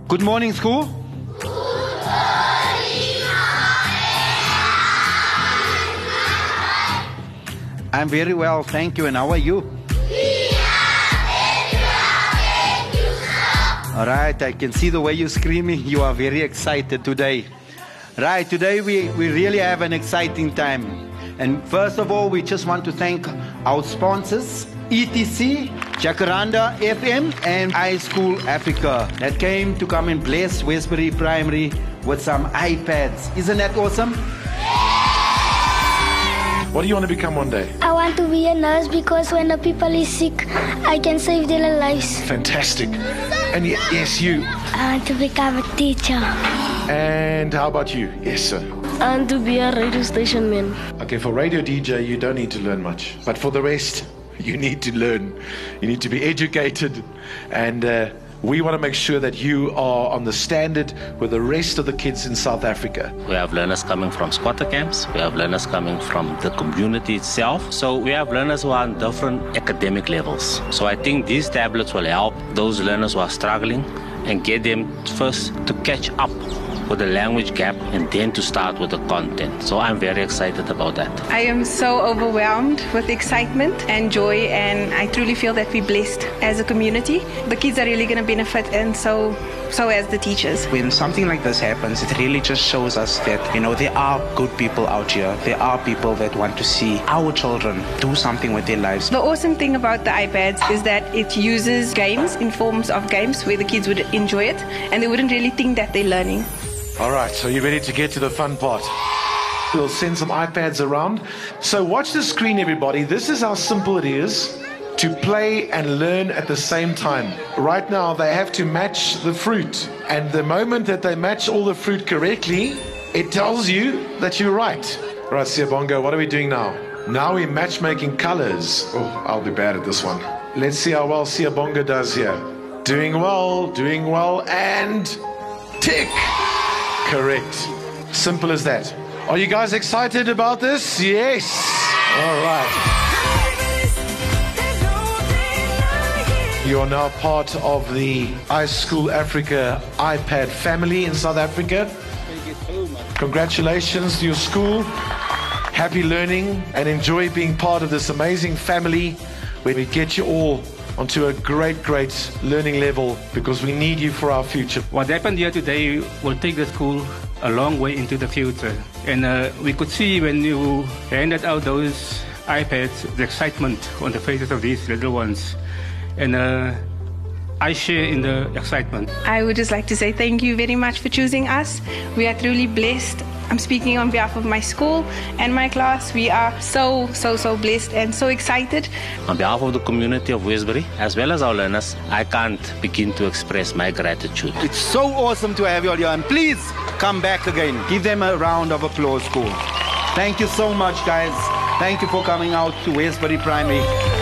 Good morning, school. I'm very well, thank you. And how are you? All right, I can see the way you're screaming. You are very excited today. Right, today we really have an exciting time. And first of all, we just want to thank our sponsors, ETC, Jacaranda FM, and iSchool Africa, that came to come and bless Westbury Primary with some iPads. Isn't that awesome? What do you want to become one day? I want to be a nurse because when the people is sick, I can save their lives. Fantastic. And yes, you. I want to become a teacher. And how about you? Yes, sir. I want to be a radio station man. Okay, for radio DJ, you don't need to learn much. But for the rest, you need to learn. You need to be educated. And we want to make sure that you are on the standard with the rest of the kids in South Africa. We have learners coming from squatter camps. We have learners coming from the community itself. So we have learners who are on different academic levels. So I think these tablets will help those learners who are struggling and get them first to catch up with the language gap and then to start with the content. So I'm very excited about that. I am so overwhelmed with excitement and joy, and I truly feel that we're blessed as a community. The kids are really going to benefit, and so as the teachers. When something like this happens, it really just shows us that, there are good people out here. There are people that want to see our children do something with their lives. The awesome thing about the iPads is that it uses games in forms of games where the kids would enjoy it and they wouldn't really think that they're learning. All right, so you ready to get to the fun part? We'll send some iPads around. So watch the screen, everybody. This is how simple it is to play and learn at the same time. Right now, they have to match the fruit. And the moment that they match all the fruit correctly, it tells you that you're right. Right, Siyabonga, what are we doing now? Now we're matchmaking colors. Oh, I'll be bad at this one. Let's see how well Siyabonga does here. Doing well, and tick. Correct. Simple as that. Are you guys excited about this? Yes. All right. You are now part of the iSchool Africa iPad family in South Africa. Thank you so much. Congratulations to your school. Happy learning and enjoy being part of this amazing family where we get you all onto a great learning level because we need you for our future. What happened here today will take the school a long way into the future. And we could see when you handed out those iPads, the excitement on the faces of these little ones. And I share in the excitement. I would just like to say thank you very much for choosing us. We are truly blessed. I'm speaking on behalf of my school and my class. We are so blessed and so excited. On behalf of the community of Westbury, as well as our learners, I can't begin to express my gratitude. It's so awesome to have you all here. And please come back again. Give them a round of applause, school. Thank you so much, guys. Thank you for coming out to Westbury Primary.